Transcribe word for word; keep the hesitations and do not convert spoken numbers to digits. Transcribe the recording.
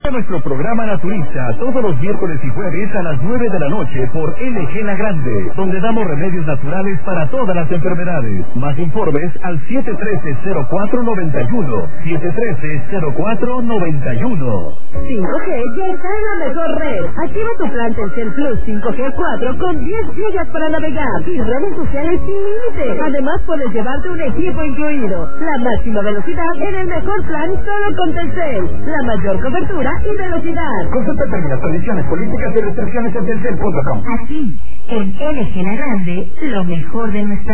Nuestro programa Naturista, todos los miércoles y jueves a las nueve de la noche por L G La Grande, donde damos remedios naturales para todas las enfermedades. Más informes al siete uno tres, cero cuatro nueve uno, siete uno tres, cero cuatro nueve uno. cinco G ya está en la mejor red. Activa tu plan Telcel Plus cinco G cuatro con diez gigas para navegar y redes sociales sin límite. Además puedes llevarte un equipo incluido. La máxima velocidad en el mejor plan solo con Telcel. La mayor cobertura y velocidad. Consulta términos, condiciones, políticas y restricciones en telcel punto com. Aquí, en L G La Grande, lo mejor de nuestra